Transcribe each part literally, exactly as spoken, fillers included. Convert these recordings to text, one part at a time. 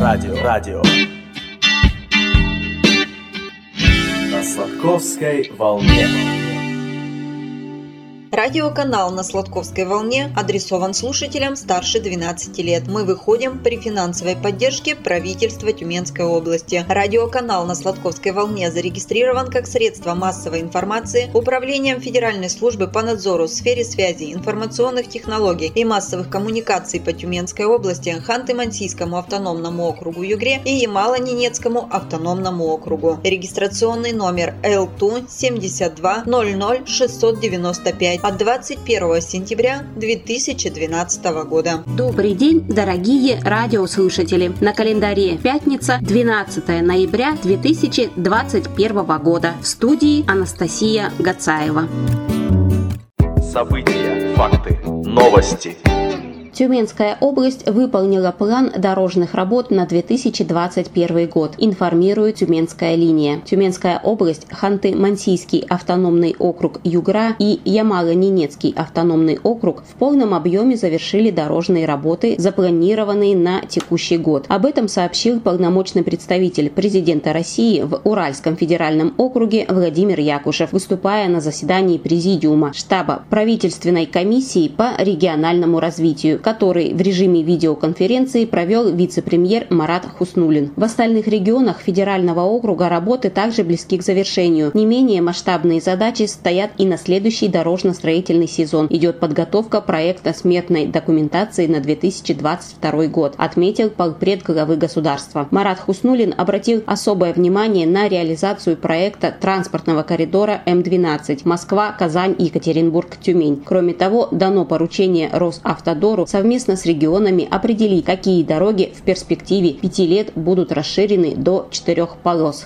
радио, радио. На Сладковской волне. Радиоканал на Сладковской волне адресован слушателям старше двенадцати лет. Мы выходим при финансовой поддержке правительства Тюменской области. Радиоканал на Сладковской волне зарегистрирован как средство массовой информации Управлением Федеральной службы по надзору в сфере связи, информационных технологий и массовых коммуникаций по Тюменской области, Ханты-Мансийскому автономному округу Югре и Ямало-Ненецкому автономному округу. Регистрационный номер Эл Ту семьдесят два ноль ноль шестьсот девяносто пять от двадцать первого сентября две тысячи двенадцатого года. Добрый день, дорогие радиослушатели! На календаре пятница, двенадцатого ноября две тысячи двадцать первого года. В студии Анастасия Гацаева. События, факты, новости. Тюменская область выполнила план дорожных работ на две тысячи двадцать первый год, информирует Тюменская линия. Тюменская область, Ханты-Мансийский автономный округ Югра и Ямало-Ненецкий автономный округ в полном объеме завершили дорожные работы, запланированные на текущий год. Об этом сообщил полномочный представитель президента России в Уральском федеральном округе Владимир Якушев, выступая на заседании Президиума штаба правительственной комиссии по региональному развитию, который в режиме видеоконференции провел вице-премьер Марат Хуснуллин. В остальных регионах федерального округа работы также близки к завершению. Не менее масштабные задачи стоят и на следующий дорожно-строительный сезон. Идет подготовка проекта сметной документации на две тысячи двадцать второй год, отметил полпред главы государства. Марат Хуснуллин обратил особое внимание на реализацию проекта транспортного коридора Эм двенадцать Москва, Казань, Екатеринбург, Тюмень. Кроме того, дано поручение Росавтодору совместно с регионами определить, какие дороги в перспективе пяти лет будут расширены до четырех полос.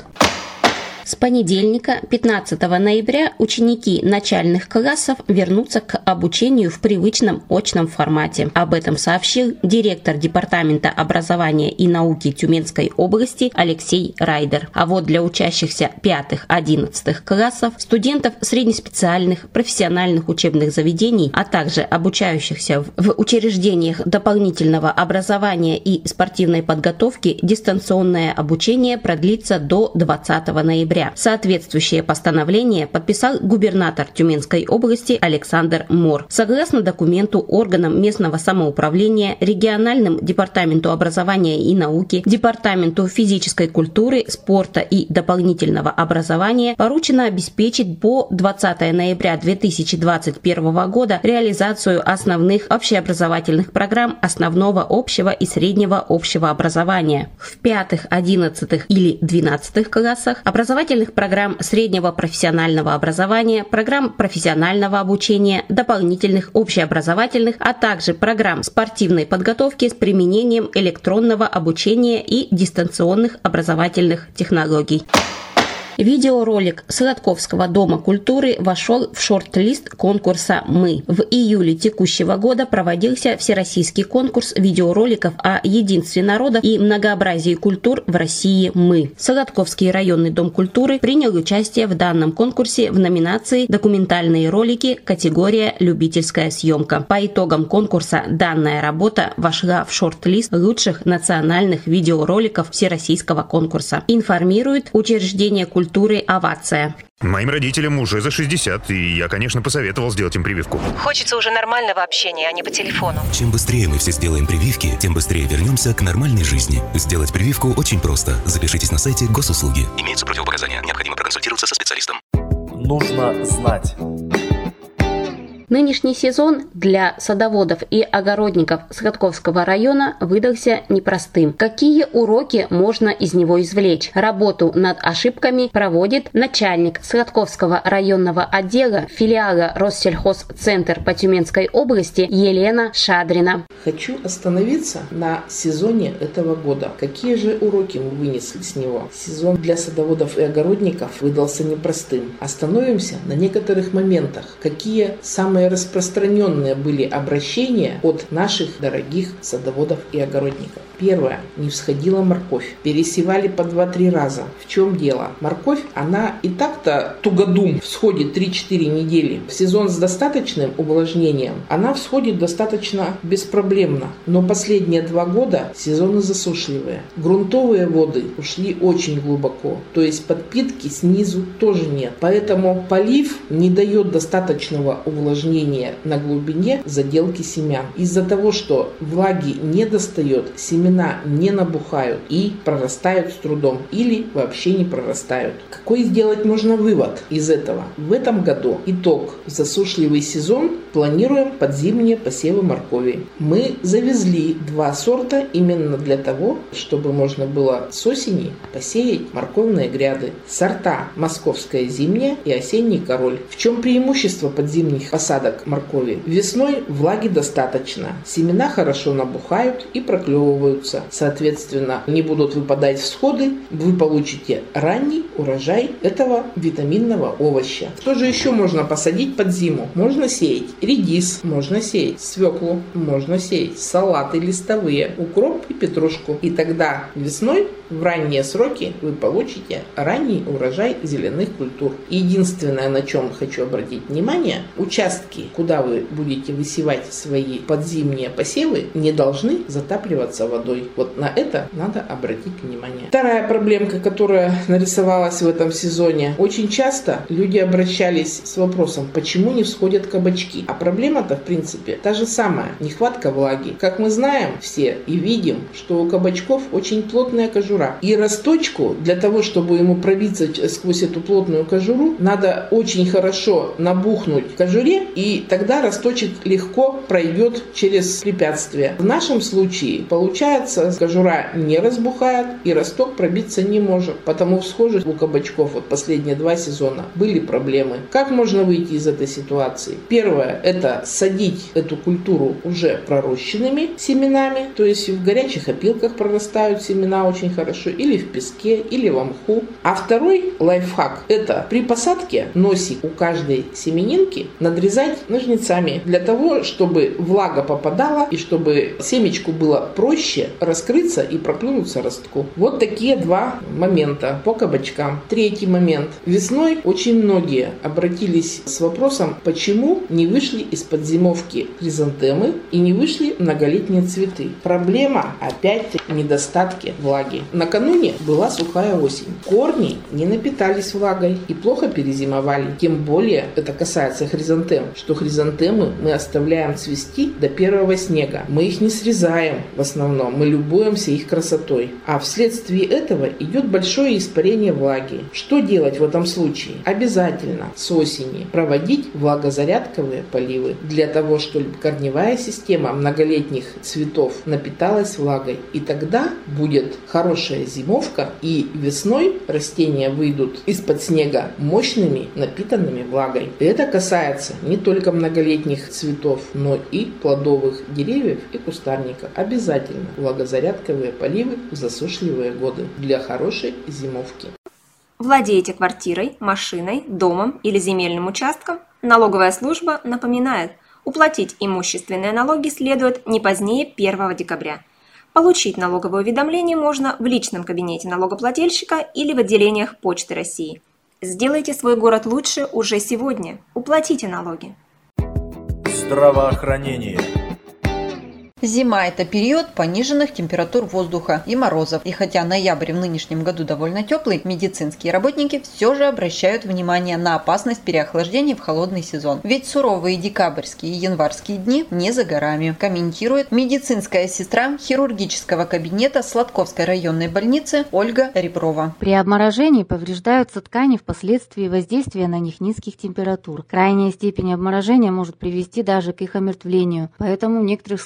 С понедельника, пятнадцатого ноября, ученики начальных классов вернутся к обучению в привычном очном формате. Об этом сообщил директор Департамента образования и науки Тюменской области Алексей Райдер. А вот для учащихся пятых-одиннадцатых классов, студентов среднеспециальных, профессиональных учебных заведений, а также обучающихся в учреждениях дополнительного образования и спортивной подготовки, дистанционное обучение продлится до двадцатого ноября. Соответствующее постановление подписал губернатор Тюменской области Александр Мор. Согласно документу, органам местного самоуправления, региональным департаменту образования и науки, департаменту физической культуры, спорта и дополнительного образования поручено обеспечить по двадцатого ноября две тысячи двадцать первого года реализацию основных общеобразовательных программ основного общего и среднего общего образования. В пятых, одиннадцатых или двенадцатых классах образовательных программ среднего профессионального образования, программ профессионального обучения, дополнительных общеобразовательных, а также программ спортивной подготовки с применением электронного обучения и дистанционных образовательных технологий. Видеоролик Сладковского дома культуры вошел в шорт-лист конкурса «Мы». В июле текущего года проводился всероссийский конкурс видеороликов о единстве народов и многообразии культур в России «Мы». Сладковский районный дом культуры принял участие в данном конкурсе в номинации «Документальные ролики», категория «Любительская съемка». По итогам конкурса данная работа вошла в шорт-лист лучших национальных видеороликов всероссийского конкурса. Информирует учреждение культуры культуры «Овация». Моим родителям уже за шестьдесят, и я, конечно, посоветовал сделать им прививку. Хочется уже нормального общения, а не по телефону. Чем быстрее мы все сделаем прививки, тем быстрее вернемся к нормальной жизни. Сделать прививку очень просто. Запишитесь на сайте госуслуги. Имеются противопоказания. Необходимо проконсультироваться со специалистом. Нужно знать. Нынешний сезон для садоводов и огородников Сладковского района выдался непростым. Какие уроки можно из него извлечь? Работу над ошибками проводит начальник Сладковского районного отдела филиала Россельхозцентр по Тюменской области Елена Шадрина. Хочу остановиться на сезоне этого года. Какие же уроки мы вынесли с него? Сезон для садоводов и огородников выдался непростым. Остановимся на некоторых моментах. Какие самые самые распространенные были обращения от наших дорогих садоводов и огородников. Первое. Не всходила морковь. Пересевали по два-три раза. В чем дело? Морковь, она и так-то тугодум всходит три-четыре недели. В сезон с достаточным увлажнением она всходит достаточно беспроблемно. Но последние два года сезоны засушливые. Грунтовые воды ушли очень глубоко. То есть подпитки снизу тоже нет. Поэтому полив не дает достаточного увлажнения на глубине заделки семян. Из-за того, что влаги не достает, семена не набухают и прорастают с трудом или вообще не прорастают. Какой сделать можно вывод из этого? В этом году итог: засушливый сезон, планируем подзимние посевы моркови. Мы завезли два сорта именно для того, чтобы можно было с осени посеять морковные гряды. Сорта «Московская зимняя» и «Осенний король». В чем преимущество подзимних посадок моркови? Весной влаги достаточно, семена хорошо набухают и проклевываются. Соответственно, не будут выпадать всходы, вы получите ранний урожай этого витаминного овоща. Что же еще можно посадить под зиму? Можно сеять редис, можно сеять свеклу, можно сеять салаты листовые, укроп и петрушку. И тогда весной в ранние сроки вы получите ранний урожай зеленых культур. Единственное, на чем хочу обратить внимание, участки, куда вы будете высевать свои подзимние посевы, не должны затапливаться водой. Вот на это надо обратить внимание. Вторая проблемка, которая нарисовалась в этом сезоне. Очень часто люди обращались с вопросом, почему не всходят кабачки. А проблема-то, в принципе, та же самая. Нехватка влаги. Как мы знаем все и видим, что у кабачков очень плотная кожура. И росточку, для того, чтобы ему пробиться сквозь эту плотную кожуру, надо очень хорошо набухнуть в кожуре, и тогда росточек легко пройдет через препятствия. В нашем случае, получается, кожура не разбухает, и росток пробиться не может. Потому всхожих у кабачков вот последние два сезона были проблемы. Как можно выйти из этой ситуации? Первое, это садить эту культуру уже пророщенными семенами, то есть в горячих опилках прорастают семена очень хорошо, или в песке, или в мху. А второй лайфхак, это при посадке носик у каждой семенинки надрезать ножницами, для того, чтобы влага попадала и чтобы семечку было проще раскрыться и проклюнуться ростку. Вот такие два момента по кабачкам. Третий момент. Весной очень многие обратились с вопросом, почему не вышли из-под зимовки хризантемы и не вышли многолетние цветы. Проблема опять недостатки влаги. Накануне была сухая осень. Корни не напитались влагой и плохо перезимовали. Тем более это касается хризантем, что хризантемы мы оставляем цвести до первого снега. Мы их не срезаем в основном, мы любуемся их красотой. А вследствие этого идет большое испарение влаги. Что делать в этом случае? Обязательно с осени проводить влагозарядковые поливы для того, чтобы корневая система многолетних цветов напиталась влагой. И тогда будет хорошая зимовка, и весной растения выйдут из-под снега мощными, напитанными влагой. И это касается не только многолетних цветов, но и плодовых деревьев и кустарников. Обязательно влагозарядковые поливы в засушливые годы для хорошей зимовки. Владеете квартирой, машиной, домом или земельным участком? Налоговая служба напоминает, уплатить имущественные налоги следует не позднее первого декабря. Получить налоговое уведомление можно в личном кабинете налогоплательщика или в отделениях Почты России. Сделайте свой город лучше уже сегодня. Уплатите налоги. Здравоохранение. Зима – это период пониженных температур воздуха и морозов. И хотя ноябрь в нынешнем году довольно теплый, медицинские работники все же обращают внимание на опасность переохлаждения в холодный сезон. Ведь суровые декабрьские и январские дни не за горами, комментирует медицинская сестра хирургического кабинета Сладковской районной больницы Ольга Реброва. При обморожении повреждаются ткани впоследствии воздействия на них низких температур. Крайняя степень обморожения может привести даже к их омертвлению, поэтому в некоторых случаях оно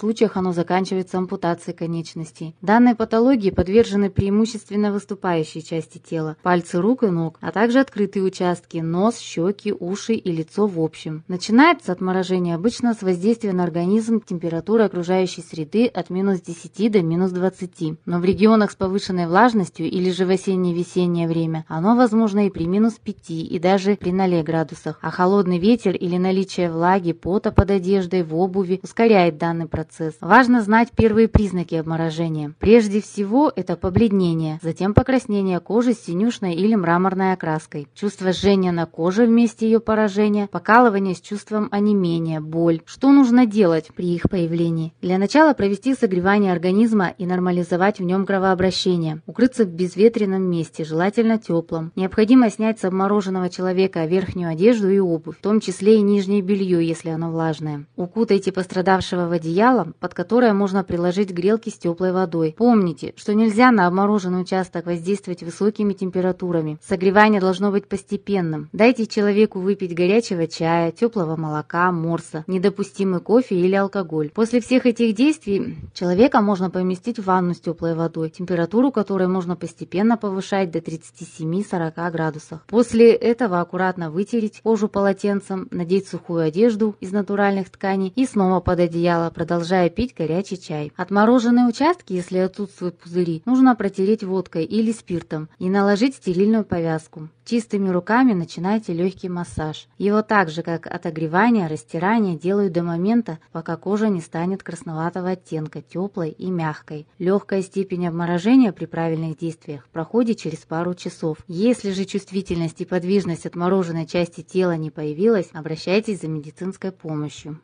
оно заканчивается ампутацией конечностей. Данной патологии подвержены преимущественно выступающие части тела, пальцы рук и ног, а также открытые участки, нос, щеки, уши и лицо в общем. Начинается отморожение обычно с воздействия на организм температуры окружающей среды от минус десяти до минус двадцати, но в регионах с повышенной влажностью или же в осенне-весеннее время оно возможно и при минус пяти и даже при ноле градусах, а холодный ветер или наличие влаги, пота под одеждой, в обуви ускоряет данный процесс. Важно знать первые признаки обморожения. Прежде всего это побледнение, затем покраснение кожи с синюшной или мраморной окраской, чувство жжения на коже в месте ее поражения, покалывание с чувством онемения, боль. Что нужно делать при их появлении? Для начала провести согревание организма и нормализовать в нем кровообращение. Укрыться в безветренном месте, желательно теплом. Необходимо снять с обмороженного человека верхнюю одежду и обувь, в том числе и нижнее белье, если оно влажное. Укутайте пострадавшего в одеяло, под которое можно приложить грелки с теплой водой. Помните, что нельзя на обмороженный участок воздействовать высокими температурами. Согревание должно быть постепенным. Дайте человеку выпить горячего чая, теплого молока, морса, недопустимый кофе или алкоголь. После всех этих действий человека можно поместить в ванну с теплой водой, температуру которой можно постепенно повышать до тридцати семи — сорока градусов. После этого аккуратно вытереть кожу полотенцем, надеть сухую одежду из натуральных тканей и снова под одеяло, продолжая пить горячий чай. Отмороженные участки, если отсутствуют пузыри, нужно протереть водкой или спиртом и наложить стерильную повязку. Чистыми руками начинайте легкий массаж. Его так же, как отогревание, растирание, делают до момента, пока кожа не станет красноватого оттенка, теплой и мягкой. Легкая степень обморожения при правильных действиях проходит через пару часов. Если же чувствительность и подвижность отмороженной части тела не появилась, обращайтесь за медицинской помощью.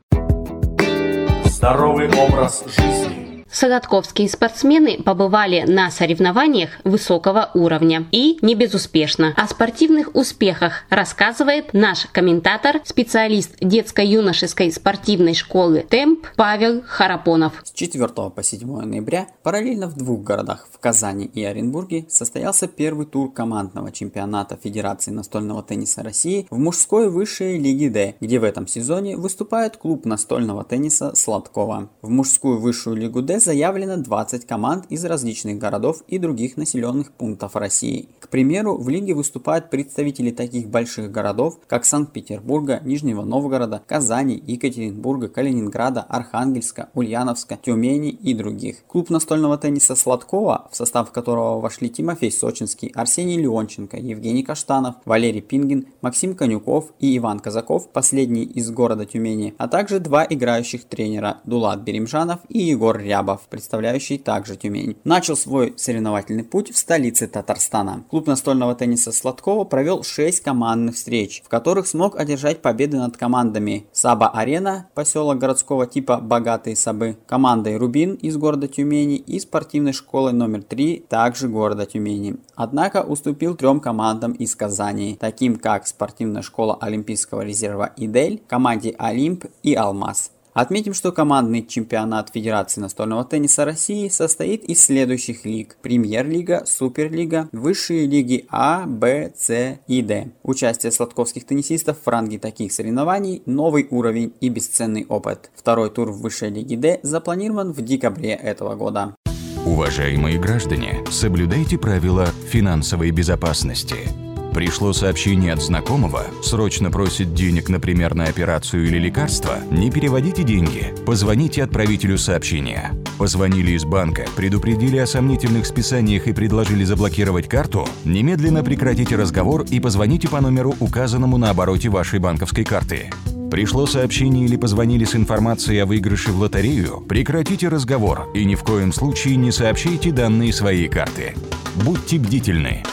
Здоровый образ жизни. Саратовские спортсмены побывали на соревнованиях высокого уровня и не безуспешно. О спортивных успехах рассказывает наш комментатор, специалист детско-юношеской спортивной школы «Темп» Павел Харапонов. С четвёртого по седьмое ноября параллельно в двух городах, в Казани и Оренбурге, состоялся первый тур командного чемпионата Федерации настольного тенниса России в мужской высшей лиге Д, где в этом сезоне выступает клуб настольного тенниса Сладкова. В мужскую высшую лигу Д заявлено двадцать команд из различных городов и других населенных пунктов России. К примеру, в лиге выступают представители таких больших городов, как Санкт-Петербурга, Нижнего Новгорода, Казани, Екатеринбурга, Калининграда, Архангельска, Ульяновска, Тюмени и других. Клуб настольного тенниса Сладкова, в состав которого вошли Тимофей Сочинский, Арсений Леонченко, Евгений Каштанов, Валерий Пингин, Максим Конюков и Иван Казаков, последний из города Тюмени, а также два играющих тренера Дулат Беримжанов и Егор Рябов, представляющий также Тюмень. Начал свой соревновательный путь в столице Татарстана. Клуб настольного тенниса Сладкова провел шесть командных встреч, в которых смог одержать победы над командами Саба-Арена, поселок городского типа Богатые Сабы, командой Рубин из города Тюмени и спортивной школой номер три, также города Тюмени. Однако уступил трем командам из Казани, таким как спортивная школа Олимпийского резерва «Идель», команде «Олимп» и «Алмаз». Отметим, что командный чемпионат Федерации настольного тенниса России состоит из следующих лиг: Премьер-лига, Суперлига, высшие лиги А, Б, С и Д. Участие сладковских теннисистов в ранге таких соревнований – новый уровень и бесценный опыт. Второй тур в высшей лиге Д запланирован в декабре этого года. Уважаемые граждане, соблюдайте правила финансовой безопасности. Пришло сообщение от знакомого, срочно просит денег, например, на операцию или лекарство? Не переводите деньги, позвоните отправителю сообщения. Позвонили из банка, предупредили о сомнительных списаниях и предложили заблокировать карту? Немедленно прекратите разговор и позвоните по номеру, указанному на обороте вашей банковской карты. Пришло сообщение или позвонили с информацией о выигрыше в лотерею? Прекратите разговор и ни в коем случае не сообщайте данные своей карты. Будьте бдительны.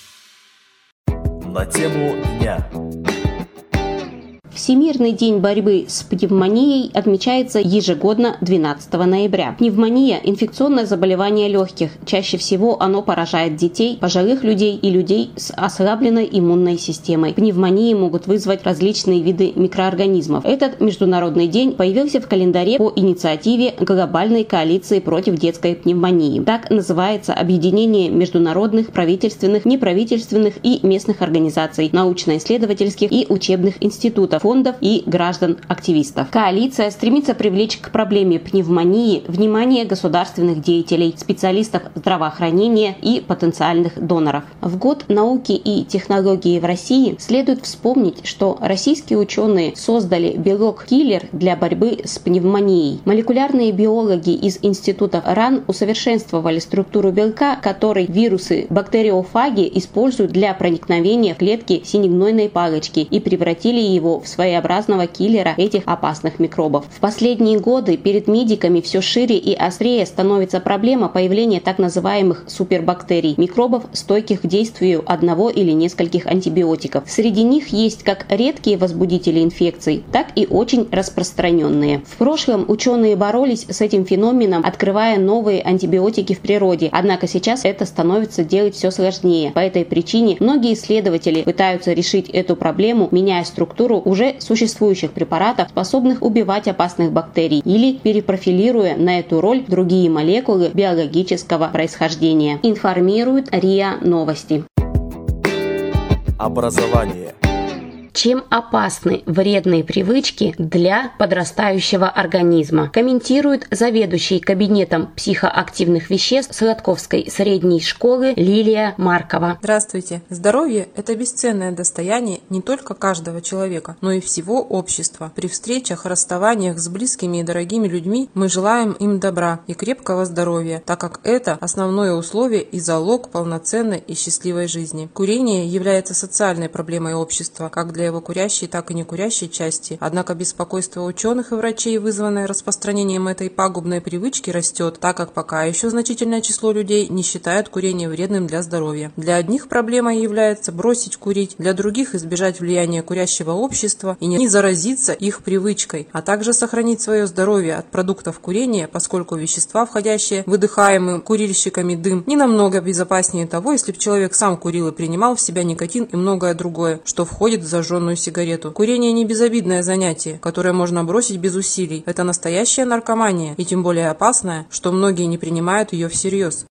На тему дня. Всемирный день борьбы с пневмонией отмечается ежегодно двенадцатого ноября. Пневмония – инфекционное заболевание легких. Чаще всего оно поражает детей, пожилых людей и людей с ослабленной иммунной системой. Пневмонии могут вызвать различные виды микроорганизмов. Этот международный день появился в календаре по инициативе Глобальной коалиции против детской пневмонии. Так называется объединение международных, правительственных, неправительственных и местных организаций, научно-исследовательских и учебных институтов, фондов и граждан-активистов. Коалиция стремится привлечь к проблеме пневмонии внимание государственных деятелей, специалистов здравоохранения и потенциальных доноров. В год науки и технологии в России следует вспомнить, что российские ученые создали белок-киллер для борьбы с пневмонией. Молекулярные биологи из института РАН усовершенствовали структуру белка, который вирусы-бактериофаги используют для проникновения в клетки синегнойной палочки, и превратили его в своеобразного киллера этих опасных микробов. В последние годы перед медиками все шире и острее становится проблема появления так называемых супербактерий, микробов, стойких к действию одного или нескольких антибиотиков. Среди них есть как редкие возбудители инфекций, так и очень распространенные. В прошлом ученые боролись с этим феноменом, открывая новые антибиотики в природе, однако сейчас это становится делать все сложнее. По этой причине многие исследователи пытаются решить эту проблему, меняя структуру уже существующих препаратов, способных убивать опасных бактерий, или перепрофилируя на эту роль другие молекулы биологического происхождения. Информирует РИА Новости. Образование. Чем опасны вредные привычки для подрастающего организма, комментирует заведующий кабинетом психоактивных веществ Сладковской средней школы Лилия Маркова. Здравствуйте. Здоровье – это бесценное достояние не только каждого человека, но и всего общества. При встречах, расставаниях с близкими и дорогими людьми мы желаем им добра и крепкого здоровья, так как это основное условие и залог полноценной и счастливой жизни. Курение является социальной проблемой общества, как для его курящей, так и некурящей части. Однако беспокойство ученых и врачей, вызванное распространением этой пагубной привычки, растет, так как пока еще значительное число людей не считают курение вредным для здоровья. Для одних проблемой является бросить курить, для других избежать влияния курящего общества и не заразиться их привычкой, а также сохранить свое здоровье от продуктов курения, поскольку вещества, входящие в выдыхаемый курильщиками дым, не намного безопаснее того, если бы человек сам курил и принимал в себя никотин и многое другое, что входит в зажженную сигарету. Курение не безобидное занятие, которое можно бросить без усилий. Это настоящая наркомания, и тем более опасная, что многие не принимают ее всерьез.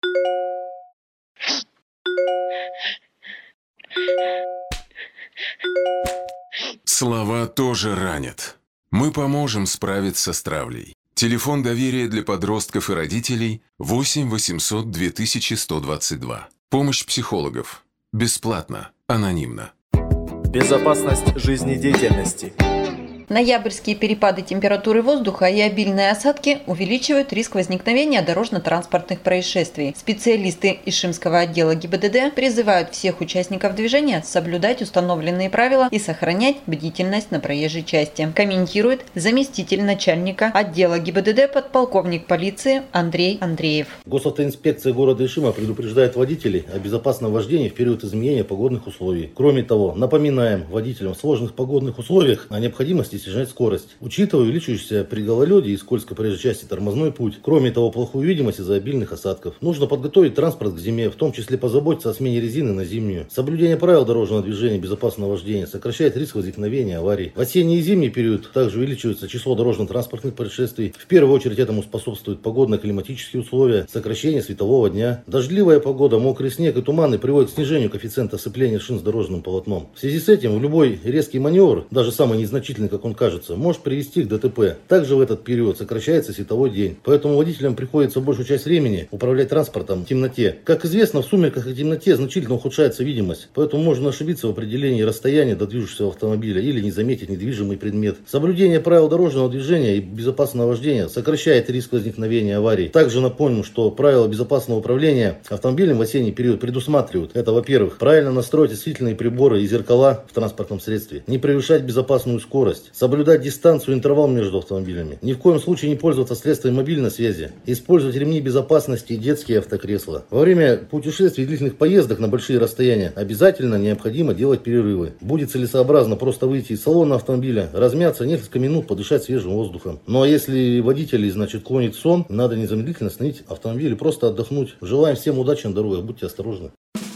Слова тоже ранят. Мы поможем справиться с травлей. Телефон доверия для подростков и родителей восемь восемьсот две тысячи сто двадцать два. Помощь психологов. Бесплатно. Анонимно. Безопасность жизнедеятельности. Ноябрьские перепады температуры воздуха и обильные осадки увеличивают риск возникновения дорожно-транспортных происшествий. Специалисты Ишимского отдела ГИБДД призывают всех участников движения соблюдать установленные правила и сохранять бдительность на проезжей части. Комментирует заместитель начальника отдела ГИБДД подполковник полиции Андрей Андреев. Госавтоинспекция города Ишима предупреждает водителей о безопасном вождении в период изменения погодных условий. Кроме того, напоминаем водителям в сложных погодных условиях о необходимости снижать скорость, учитывая увеличивающийся при гололеде и скользкой проезжей части тормозной путь. Кроме того, плохую видимость из-за обильных осадков. Нужно подготовить транспорт к зиме, в том числе позаботиться о смене резины на зимнюю. Соблюдение правил дорожного движения и безопасного вождения сокращает риск возникновения аварий. В осенний и зимний период также увеличивается число дорожно-транспортных происшествий. В первую очередь этому способствуют погодно-климатические условия, сокращение светового дня. Дождливая погода, мокрый снег и туманы приводят к снижению коэффициента сцепления шин с дорожным полотном. В связи с этим в любой резкий маневр, даже самый незначительный, как он кажется, может привести к ДТП. Также в этот период сокращается световой день. Поэтому водителям приходится большую часть времени управлять транспортом в темноте. Как известно, в сумерках и темноте значительно ухудшается видимость. Поэтому можно ошибиться в определении расстояния до движущегося автомобиля или не заметить недвижимый предмет. Соблюдение правил дорожного движения и безопасного вождения сокращает риск возникновения аварий. Также напомним, что правила безопасного управления автомобилем в осенний период предусматривают. Это, во-первых, правильно настроить осветительные приборы и зеркала в транспортном средстве. Не превышать безопасную скорость. Соблюдать дистанцию и интервал между автомобилями. Ни в коем случае не пользоваться средствами мобильной связи. Использовать ремни безопасности и детские автокресла. Во время путешествий и длительных поездок на большие расстояния обязательно необходимо делать перерывы. Будет целесообразно просто выйти из салона автомобиля, размяться, несколько минут подышать свежим воздухом. Ну а если водителей, значит, клонит сон, надо незамедлительно остановить автомобиль и просто отдохнуть. Желаем всем удачи на дорогах, будьте осторожны.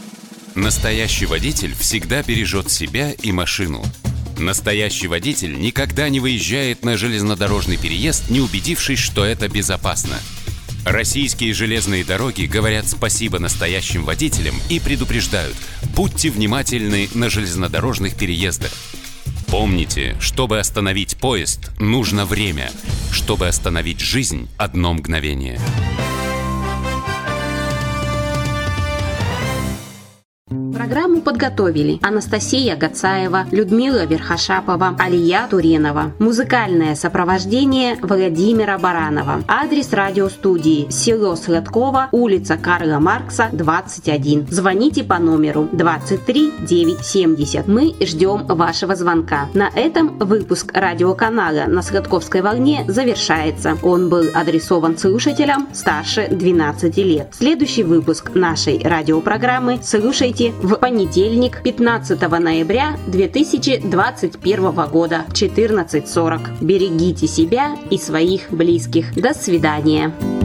Настоящий водитель всегда бережет себя и машину. Настоящий водитель никогда не выезжает на железнодорожный переезд, не убедившись, что это безопасно. Российские железные дороги говорят спасибо настоящим водителям и предупреждают: будьте внимательны на железнодорожных переездах. Помните, чтобы остановить поезд, нужно время. Чтобы остановить жизнь, одно мгновение. Программу подготовили Анастасия Гацаева, Людмила Верхошапова, Алия Туренова. Музыкальное сопровождение Владимира Баранова. Адрес радиостудии: село Сладково, улица Карла Маркса, двадцать один. Звоните по номеру двадцать три девятьсот семьдесят. Мы ждем вашего звонка. На этом выпуск радиоканала на Сладковской волне завершается. Он был адресован слушателям старше двенадцати лет. Следующий выпуск нашей радиопрограммы слушайте в понедельник, пятнадцатого ноября две тысячи двадцать первого года, четырнадцать сорок. Берегите себя и своих близких. До свидания.